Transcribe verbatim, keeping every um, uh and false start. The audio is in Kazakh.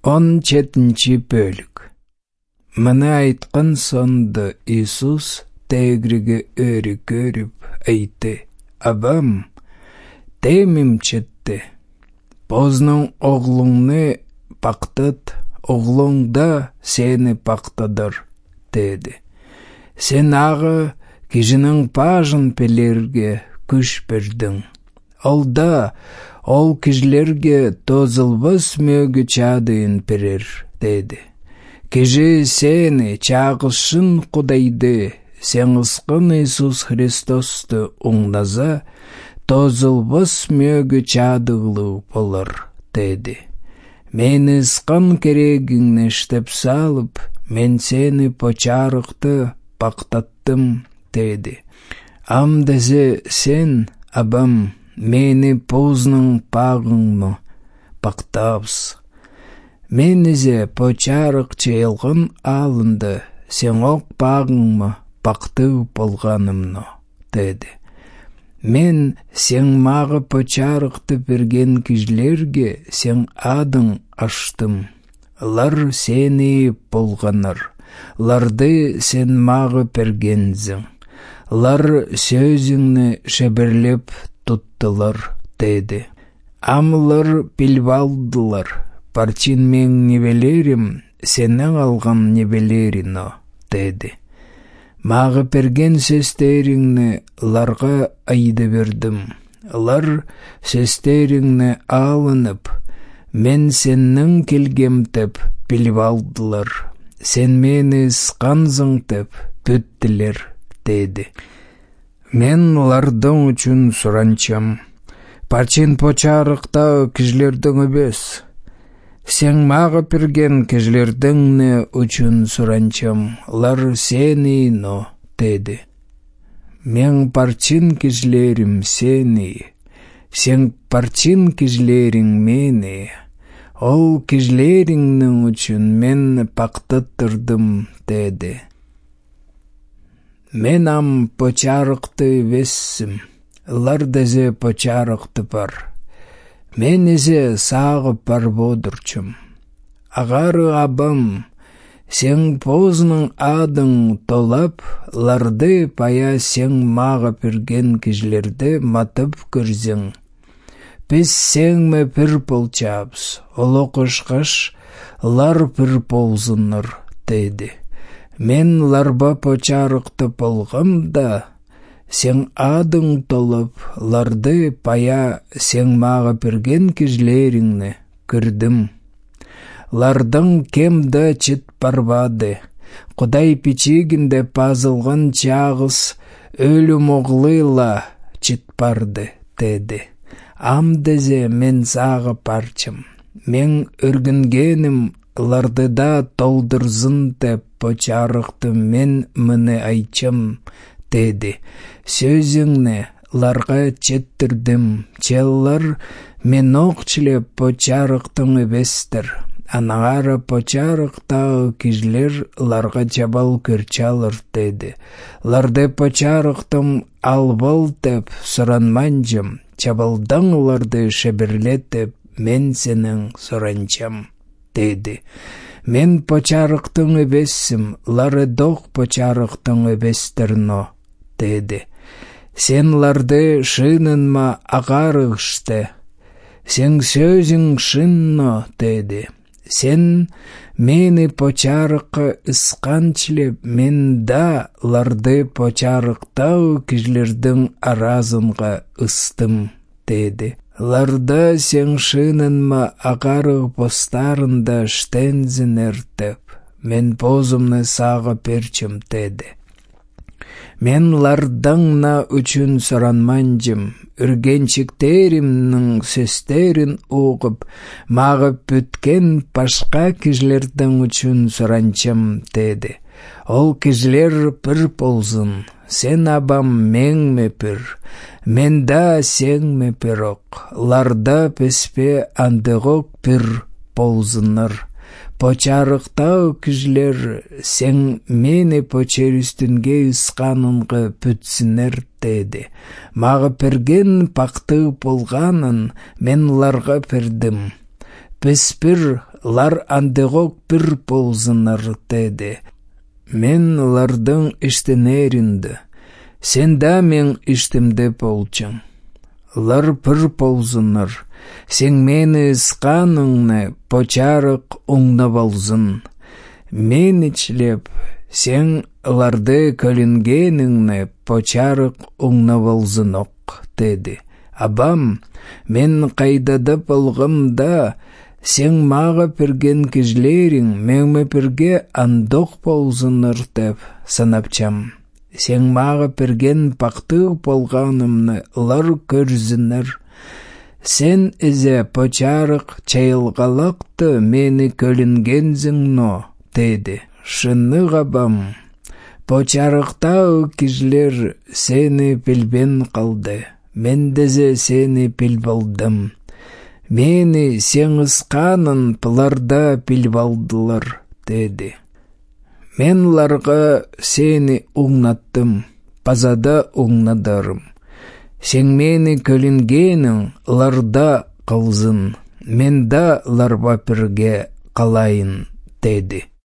он жетінші бөлік. Мына айтқан сонды Иисус тегриге өрі көріп айтты: «Абам, темім четті, познан оғлыңны пақтат, оғлыңда сені пақтадыр», деді. «Сен ағы кежінің пажын пелерге күш бердің. Олда ол кежілерге тозылбас мөгі чадыын берер», деді. «Кежі сені чағышын құдайды, сен ысқын Иисус Христосты оңназа, тозылбас мөгі чадығылы болыр», деді. «Мен ысқын керегіңні штеп салып, мен сені почарықты пақтаттым», деді. «Амдезе сен, абам, мені познан пағыңмы пақтапс. Менізе почарық чейлғын алынды, сен оқ пағыңмы пақты болғанымны», деді. «Мен сен мағы почарықты берген кежілерге сен адың аштым. Лар сені болғаныр, ларды сен мағы бергензің. Лар сөзіңні шеберлеп туттылар», деді. «Амылар білвалдылар, парчин мен невелерім, сенің алған невелеріно», деді. «Мағы берген сөстеріңні ларға айды бердім. Лар сөстеріңні алынып, мен сенің келгемтіп білвалдылар. Сен мені сқанзың тіп бүттілер», деді. «Мен лардың үшін сұранчам, парчин почарықта кежілердің өбес. Сен мағы берген кежілердің үшін сұранчам, лар сені но», деді. «Мен парчин кежілерім сені, сен парчин кежілерің мені. Ол кежілеріңнің үшін мен пақтаттырдым», деді. «Мен ам почарықты вессім, лар дезе почарықты бар. Мен езе сағып бар бодырчым. Ағары абам, сен познан адың толап, ларды пая сен маға берген кежілерді матып көрзің. Біз сен ме пір полчабыз, олы қышқыш, лар пір ползыныр», деді. «Мен ларба почарықты болғым да, сен адың толып, ларды пая сен маға берген кежілеріңні көрдім. Лардың кемді чет барбады, құдай печегінде пазылған чағыз өлім оғлыла чет барды», деді. «Амдезе мен сағы парчым, мен үргінгенім лардыда толдырзын деп почарықты мен мұны айтчым», деді. «Сөзіңні ларға четтірдім, челлар мен оқчылеп почарықтың өбестір. Анағара почарықтағы кежілер ларға чабал көрчалыр», деді. «Ларды почарықтым албал деп сұранманжым, чабалдан ларды шеберлетіп мен сенің сұранчам», деді. «Мен почарықтың өбесім, лары доқ почарықтың өбестерно», деді. «Сен ларды шынынма ағарышты, сен сөзің шынно», деді. «Сен мені почарыққа ысқанчылеп, мен да ларды почарықтау кежілердің аразынға ыстым», деді. «Ларда сен шынынма ағарық постарында штензін әртіп, мен позымны саға перчім», деді. «Мен лардыңна үшін сұранманжым, үргеншіктерімнің сөстерін оғып, мағып бүткен пашқа кежілердің үшін сұранчым», деді. «Ол кежілер пір болзын, сен абам мен ме пір, мен да сен ме пір оқ, ларда песпе андығық пір болзыныр. Почарықтау кежілер сен мені почер үстінге ұсқанынғы бүтсінер», деді. «Мағы перген пақты болғанын мен ларға пердім. Біз бір лар андығок бір болзыныр, деді. Мен лардың іштенерінді, сен да мен іштімді болчың. Лар бір болзыныр, сен мені ысқаныңны почарық оңна болзын. Мен ічлеп, сен ларды көлінгеніңні почарық оңна болзынок, деді. Абам, мен қайдада болғымда, сен маға пірген кіжлерің мәңмі пірге андық болзыныр деп санапчам. Сен маға пірген пақтық болғанымны лар көрзінір. Сен ізе почарық чайылғалақты мені көлінгензіңно, деді. Шынық абам, почарықтау кіжлер сені пілбен қалды. Мен дезе сені піл болдым. Мені сен ысқанын пыларда піл болдылар, деді. Мен ларға сені оңнаттым, пазада оңнадарым. Сен мені көлінгенің ларда қалзын, мен да ларба пірге қалайын, деді.